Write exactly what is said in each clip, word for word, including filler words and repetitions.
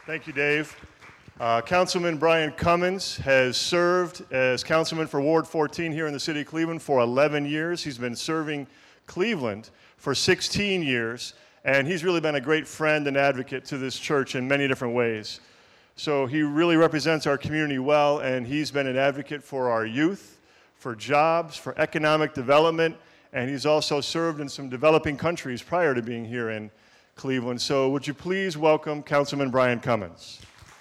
Thank you, Dave. Uh, Councilman Brian Cummins has served as councilman for Ward fourteen here in the city of Cleveland for eleven years. He's been serving Cleveland for sixteen years, and he's really been a great friend and advocate to this church in many different ways. So he really represents our community well, and he's been an advocate for our youth, for jobs, for economic development, and he's also served in some developing countries prior to being here in Cleveland. So would you please welcome Councilman Brian Cummins.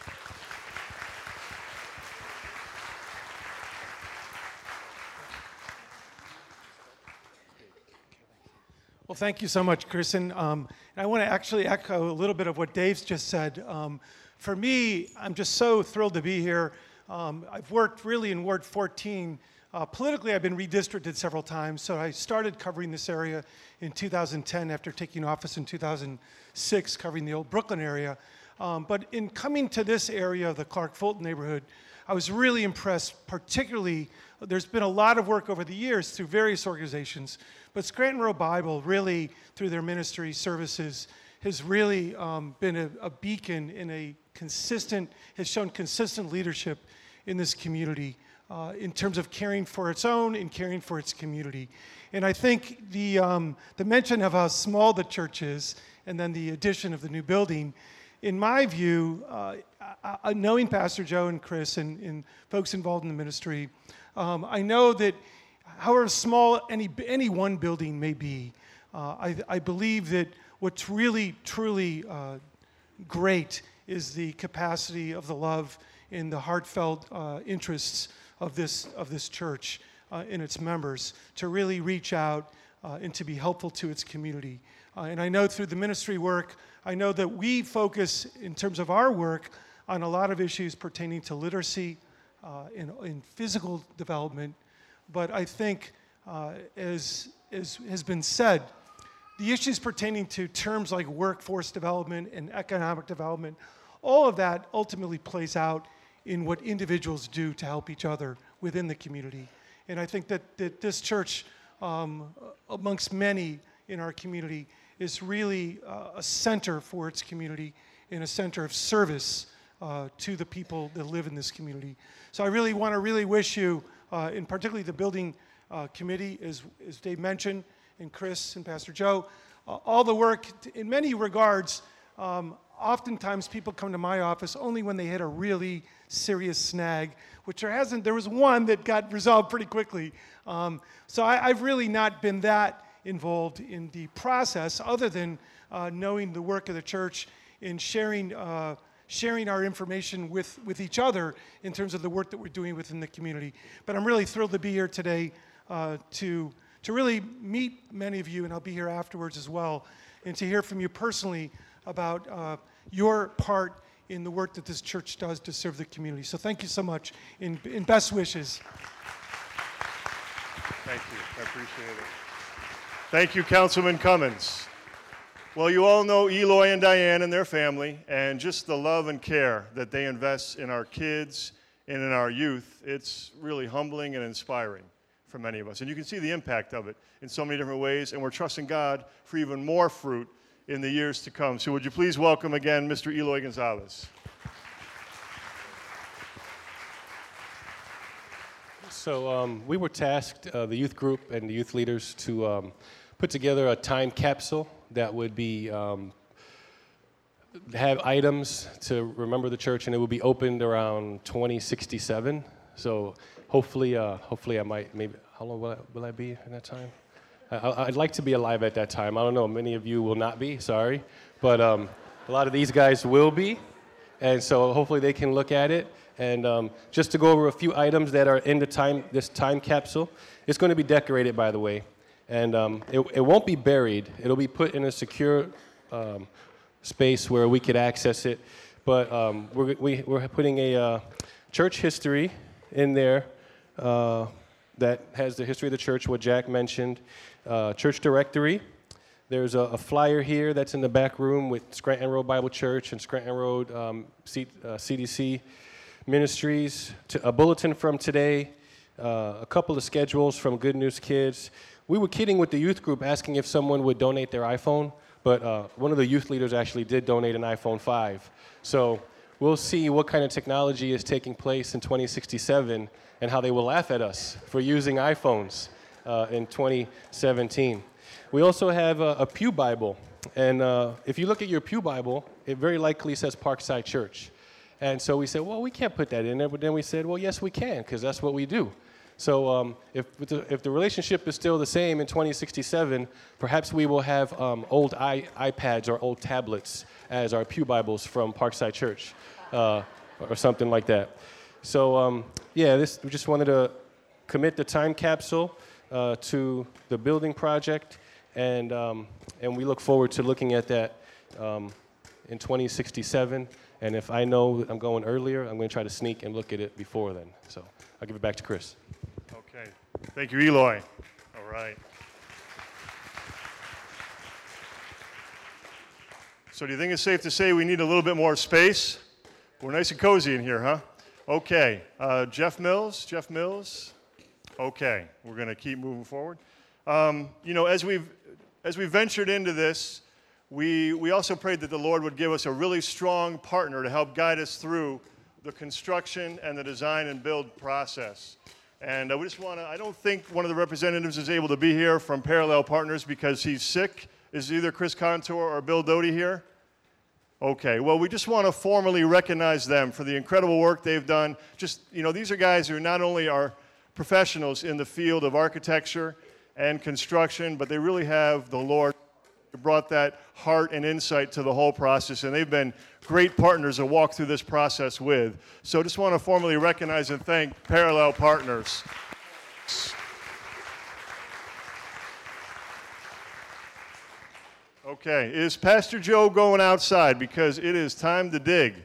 Well, thank you so much, Kristen. Um, and I want to actually echo a little bit of what Dave's just said. Um, for me, I'm just so thrilled to be here. Um, I've worked really in Ward fourteen. Uh, politically, I've been redistricted several times, so I started covering this area in two thousand ten after taking office in two thousand six, covering the old Brooklyn area. Um, but in coming to this area of the Clark Fulton neighborhood, I was really impressed, particularly, there's been a lot of work over the years through various organizations, but Scranton Road Bible really, through their ministry services, has really um, been a, a beacon in a consistent, has shown consistent leadership in this community uh, in terms of caring for its own and caring for its community. And I think the, um, the mention of how small the church is and then the addition of the new building, in my view, uh, I, knowing Pastor Joe and Chris and, and folks involved in the ministry, um, I know that however small any, any one building may be, uh, I, I believe that what's really, truly uh, great is the capacity of the love and the heartfelt uh, interests of this, of this church uh, and its members to really reach out uh, and to be helpful to its community. Uh, and I know through the ministry work, I know that we focus in terms of our work on a lot of issues pertaining to literacy uh, and, and physical development. But I think, uh, as, as has been said, the issues pertaining to terms like workforce development and economic development, all of that ultimately plays out in what individuals do to help each other within the community. And I think that, that this church, um, amongst many in our community, is really uh, a center for its community and a center of service uh, to the people that live in this community. So I really want to really wish you, uh, and particularly the building uh, committee, as, as Dave mentioned, and Chris and Pastor Joe, uh, all the work. In many regards, um, oftentimes people come to my office only when they hit a really serious snag, which there hasn't. There was one that got resolved pretty quickly. Um, so I, I've really not been that involved in the process, other than uh, knowing the work of the church and sharing uh, sharing our information with, with each other in terms of the work that we're doing within the community. But I'm really thrilled to be here today uh, to, to really meet many of you, and I'll be here afterwards as well, and to hear from you personally about uh, your part in the work that this church does to serve the community. So thank you so much, and, and best wishes. Thank you. I appreciate it. Thank you, Councilman Cummins. Well, you all know Eloy and Diane and their family, and just the love and care that they invest in our kids and in our youth. It's really humbling and inspiring for many of us. And you can see the impact of it in so many different ways, and we're trusting God for even more fruit in the years to come. So would you please welcome again Mister Eloy Gonzalez. So um, we were tasked, uh, the youth group and the youth leaders, to um, put together a time capsule that would be um, have items to remember the church, and it would be opened around twenty sixty-seven. So hopefully, uh, hopefully I might maybe. How long will I, will I be in that time? I, I'd like to be alive at that time. I don't know. Many of you will not be. Sorry, but um, a lot of these guys will be, and so hopefully they can look at it. And um, just to go over a few items that are in the time this time capsule. It's going to be decorated, by the way. And um, it, it won't be buried. It'll be put in a secure um, space where we could access it. But um, we're, we, we're putting a uh, church history in there uh, that has the history of the church, what Jack mentioned. Uh, church directory. There's a, a flyer here that's in the back room with Scranton Road Bible Church and Scranton Road um, C, uh, C D C Ministries. To, a bulletin from today. Uh, a couple of schedules from Good News Kids. We were kidding with the youth group, asking if someone would donate their iPhone, but uh, one of the youth leaders actually did donate an iPhone five. So we'll see what kind of technology is taking place in twenty sixty-seven and how they will laugh at us for using iPhones uh, in twenty seventeen. We also have a, a Pew Bible, and uh, if you look at your Pew Bible, it very likely says Parkside Church. And so we said, well, we can't put that in there, but then we said, well, yes, we can, because that's what we do. So um, if, the, if the relationship is still the same in twenty sixty-seven, perhaps we will have um, old I, iPads or old tablets as our Pew Bibles from Parkside Church, uh, or something like that. So um, yeah, this, we just wanted to commit the time capsule uh, to the building project, and, um, and we look forward to looking at that um, in twenty sixty-seven. And if I know I'm going earlier, I'm going to try to sneak and look at it before then. So I'll give it back to Chris. Okay. Thank you, Eloy. All right. So do you think it's safe to say we need a little bit more space? We're nice and cozy in here, huh? Okay. Uh, Jeff Mills? Jeff Mills? Okay. We're going to keep moving forward. Um, you know, as we've, as we ventured into this, we, we also prayed that the Lord would give us a really strong partner to help guide us through the construction and the design and build process. And uh, we just want to, I don't think one of the representatives is able to be here from Parallel Partners because he's sick. Is either Chris Contour or Bill Doty here? Okay, well, we just want to formally recognize them for the incredible work they've done. Just, you know, these are guys who not only are professionals in the field of architecture and construction, but they really have the Lord brought that heart and insight to the whole process, and they've been great partners to walk through this process with. So just want to formally recognize and thank Parallel Partners. Okay, is Pastor Joe going outside? Because it is time to dig.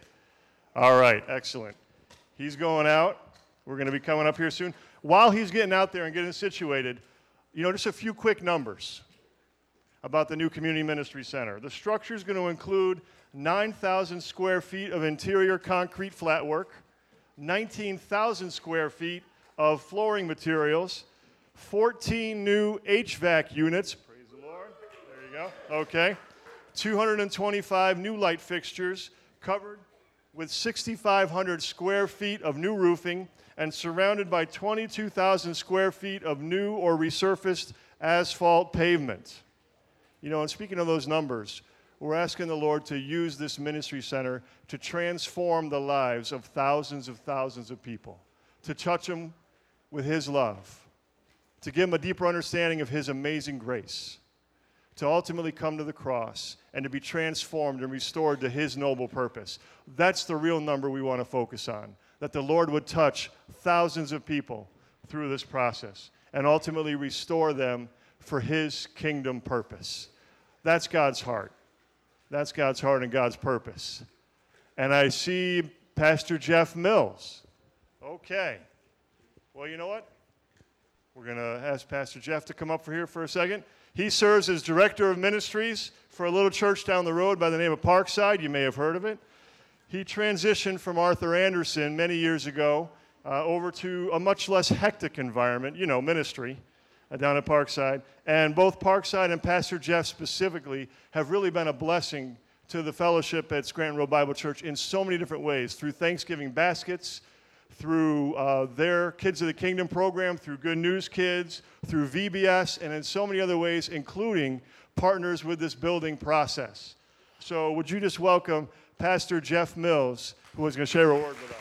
All right, excellent. He's going out. We're going to be coming up here soon. While he's getting out there and getting situated, you know, just a few quick numbers about the new Community Ministry Center. The structure is going to include nine thousand square feet of interior concrete flatwork, nineteen thousand square feet of flooring materials, fourteen new H V A C units. Praise the Lord. There you go. Okay. two hundred twenty-five new light fixtures covered with six thousand five hundred square feet of new roofing and surrounded by twenty-two thousand square feet of new or resurfaced asphalt pavement. You know, and speaking of those numbers, we're asking the Lord to use this ministry center to transform the lives of thousands of thousands of people, to touch them with His love, to give them a deeper understanding of His amazing grace, to ultimately come to the cross and to be transformed and restored to His noble purpose. That's the real number we want to focus on, that the Lord would touch thousands of people through this process and ultimately restore them for His kingdom purpose. That's God's heart. That's God's heart and God's purpose. And I see Pastor Jeff Mills. Okay. Well, you know what? We're going to ask Pastor Jeff to come up for here for a second. He serves as Director of Ministries for a little church down the road by the name of Parkside. You may have heard of it. He transitioned from Arthur Anderson many years ago uh, over to a much less hectic environment, you know, ministry. Uh, down at Parkside, and both Parkside and Pastor Jeff specifically have really been a blessing to the fellowship at Scranton Road Bible Church in so many different ways, through Thanksgiving baskets, through uh, their Kids of the Kingdom program, through Good News Kids, through V B S, and in so many other ways, including partners with this building process. So would you just welcome Pastor Jeff Mills, who is going to share a word with us.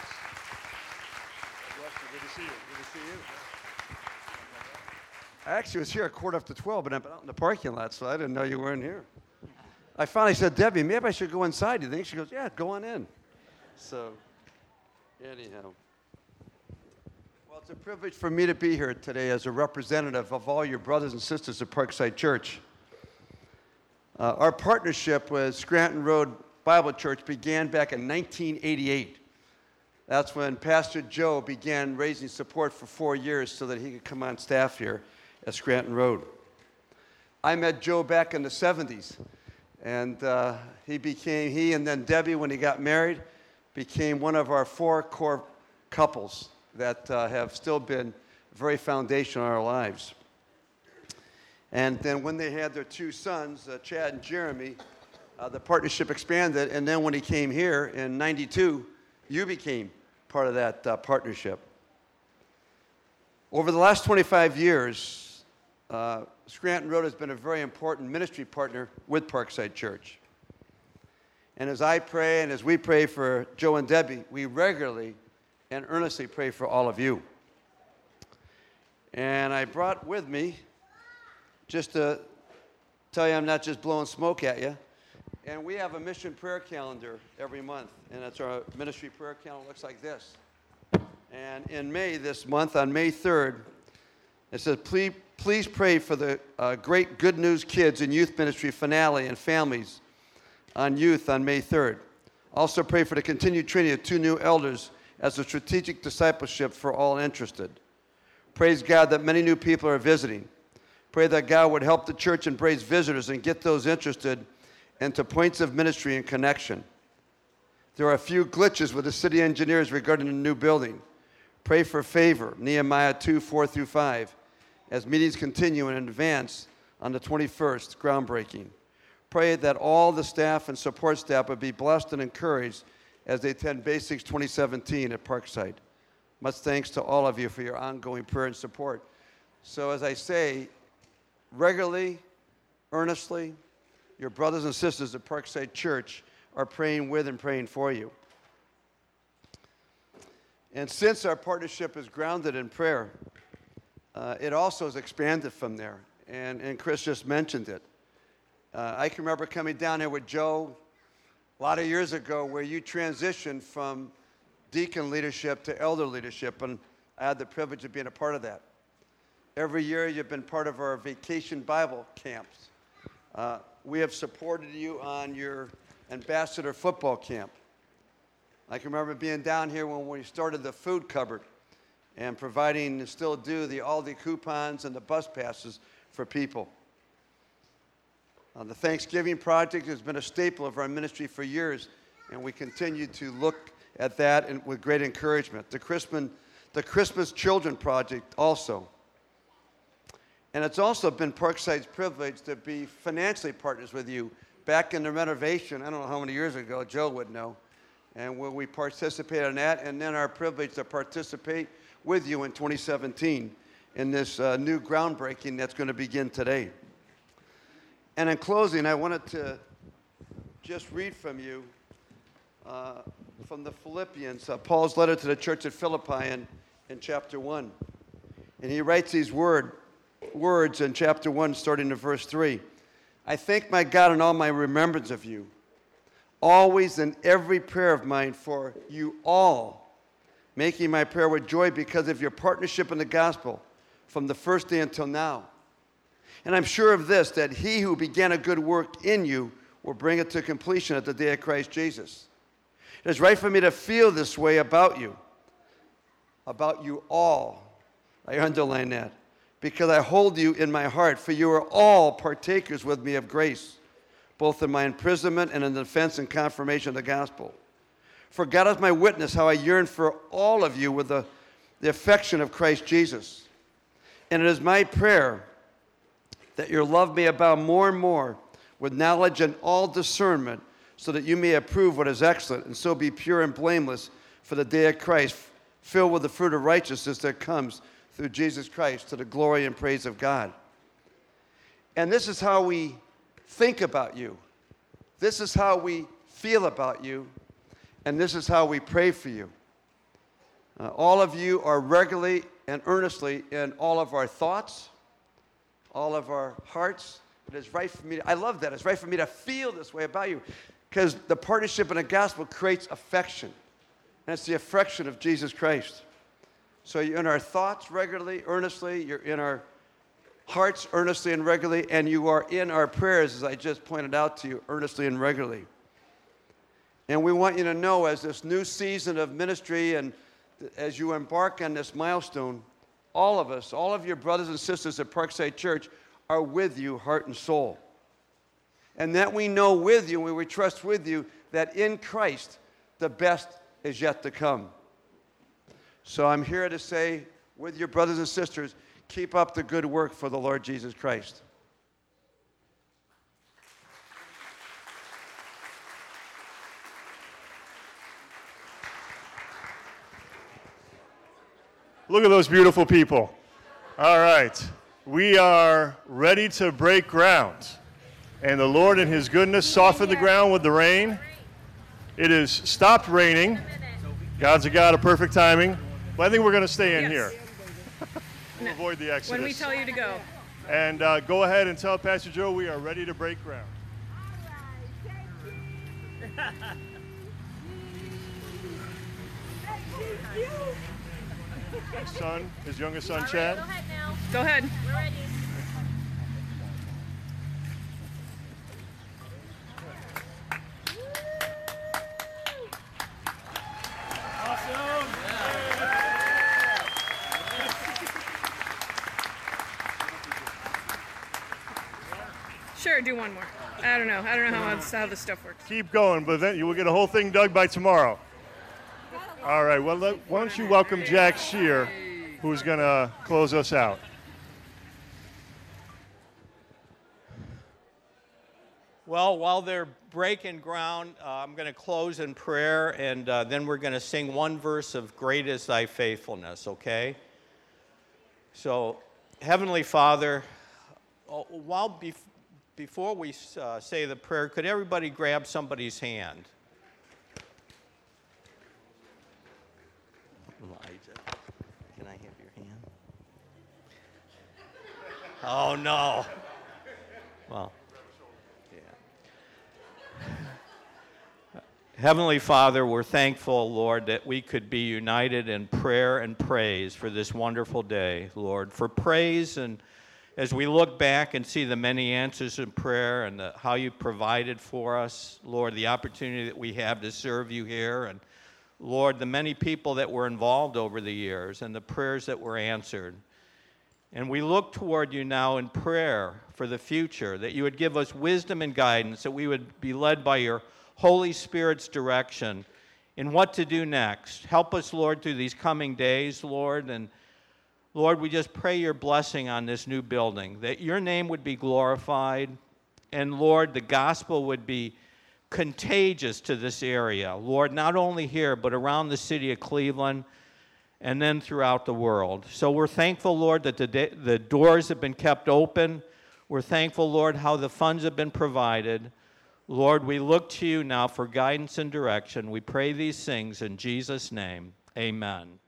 Good to see you. Good to see you. I actually was here at quarter after twelve, but I'm out in the parking lot, so I didn't know you weren't here. I finally said, Debbie, maybe I should go inside. You think? She goes, yeah, go on in. So, anyhow. Well, it's a privilege for me to be here today as a representative of all your brothers and sisters at Parkside Church. Uh, our partnership with Scranton Road Bible Church began back in nineteen eighty-eight. That's when Pastor Joe began raising support for four years so that he could come on staff here at Scranton Road. I met Joe back in the seventies, and uh, he became, he and then Debbie, when he got married, became one of our four core couples that uh, have still been very foundational in our lives. And then when they had their two sons, uh, Chad and Jeremy, uh, the partnership expanded, and then when he came here in ninety-two, you became part of that uh, partnership. Over the last twenty-five years, uh, Scranton Road has been a very important ministry partner with Parkside Church. And as I pray and as we pray for Joe and Debbie, we regularly and earnestly pray for all of you. And I brought with me, just to tell you I'm not just blowing smoke at you, and we have a mission prayer calendar every month, and it's our ministry prayer calendar. It looks like this. And in May, this month, on May third, it says, please, please pray for the uh, great Good News Kids and Youth Ministry finale and families on youth on May third. Also pray for the continued training of two new elders as a strategic discipleship for all interested. Praise God that many new people are visiting. Pray that God would help the church embrace visitors and get those interested into points of ministry and connection. There are a few glitches with the city engineers regarding the new building. Pray for favor, Nehemiah two, four through five, as meetings continue and advance on the twenty-first, groundbreaking. Pray that all the staff and support staff would be blessed and encouraged as they attend Basics twenty seventeen at Parkside. Much thanks to all of you for your ongoing prayer and support. So as I say, regularly, earnestly, your brothers and sisters at Parkside Church are praying with and praying for you. And since our partnership is grounded in prayer, uh, it also has expanded from there. And, and Chris just mentioned it. Uh, I can remember coming down here with Joe a lot of years ago where you transitioned from deacon leadership to elder leadership, and I had the privilege of being a part of that. Every year you've been part of our vacation Bible camps. Uh, we have supported you on your ambassador football camp. I can remember being down here when we started the food cupboard and providing, and still do, the Aldi coupons and the bus passes for people. Uh, the Thanksgiving Project has been a staple of our ministry for years, and we continue to look at that and with great encouragement. The Christmas, the Christmas Children Project also. And it's also been Parkside's privilege to be financially partners with you. Back in the renovation, I don't know how many years ago, Joe would know, and where we participated in that, and then our privilege to participate with you in twenty seventeen in this uh, new groundbreaking that's going to begin today. And in closing, I wanted to just read from you uh, from the Philippians, uh, Paul's letter to the church at Philippi in, in chapter one. And he writes these word, words in chapter one, starting in verse three. I thank my God in all my remembrance of you, always in every prayer of mine for you all, making my prayer with joy because of your partnership in the gospel from the first day until now. And I'm sure of this, that he who began a good work in you will bring it to completion at the day of Christ Jesus. It is right for me to feel this way about you, about you all. I underline that, because I hold you in my heart, for you are all partakers with me of grace, both in my imprisonment and in the defense and confirmation of the gospel. For God is my witness how I yearn for all of you with the, the affection of Christ Jesus. And it is my prayer that your love may abound more and more with knowledge and all discernment, so that you may approve what is excellent, and so be pure and blameless for the day of Christ, filled with the fruit of righteousness that comes through Jesus Christ to the glory and praise of God. And this is how we think about you. This is how we feel about you. And this is how we pray for you. Uh, all of you are regularly and earnestly in all of our thoughts, all of our hearts. It is right for me to, I love that. It's right for me to feel this way about you, because the partnership in the gospel creates affection. And it's the affection of Jesus Christ. So you're in our thoughts regularly, earnestly. You're in our hearts earnestly and regularly. And you are in our prayers, as I just pointed out to you, earnestly and regularly. And we want you to know, as this new season of ministry and as you embark on this milestone, all of us, all of your brothers and sisters at Parkside Church are with you, heart and soul. And that we know with you, and we trust with you, that in Christ, the best is yet to come. So I'm here to say, with your brothers and sisters, keep up the good work for the Lord Jesus Christ. Look at those beautiful people. All right. We are ready to break ground. And the Lord in his goodness softened the ground with the rain. It has stopped raining. God's a God of perfect timing. But I think we're going to stay in Yes. here to avoid the exodus. When we tell you to go. And uh, go ahead and tell Pastor Joe we are ready to break ground. His son, his youngest son, Chad. Go ahead now. Go ahead. We're ready. Sure, do one more. I don't know. I don't know how, else, how this stuff works. Keep going, but then you will get a whole thing dug by tomorrow. All right, well, let, why don't you welcome Jack Shear, who's going to close us out. Well, while they're breaking ground, uh, I'm going to close in prayer, and uh, then we're going to sing one verse of Great is Thy Faithfulness, okay? So, Heavenly Father, uh, while bef- before we uh, say the prayer, could everybody grab somebody's hand? Elijah, can I have your hand? Oh, no. Well. Heavenly Father, we're thankful, Lord, that we could be united in prayer and praise for this wonderful day, Lord. For praise, and as we look back and see the many answers in prayer and the, how you provided for us, Lord, the opportunity that we have to serve you here, and Lord, the many people that were involved over the years and the prayers that were answered. And we look toward you now in prayer for the future, that you would give us wisdom and guidance, that we would be led by your Holy Spirit's direction in what to do next. Help us, Lord, through these coming days, Lord. And Lord, we just pray your blessing on this new building, that your name would be glorified. And Lord, the gospel would be contagious to this area. Lord, not only here, but around the city of Cleveland and then throughout the world. So we're thankful, Lord, that the, da- the doors have been kept open. We're thankful, Lord, how the funds have been provided. Lord, we look to you now for guidance and direction. We pray these things in Jesus' name. Amen.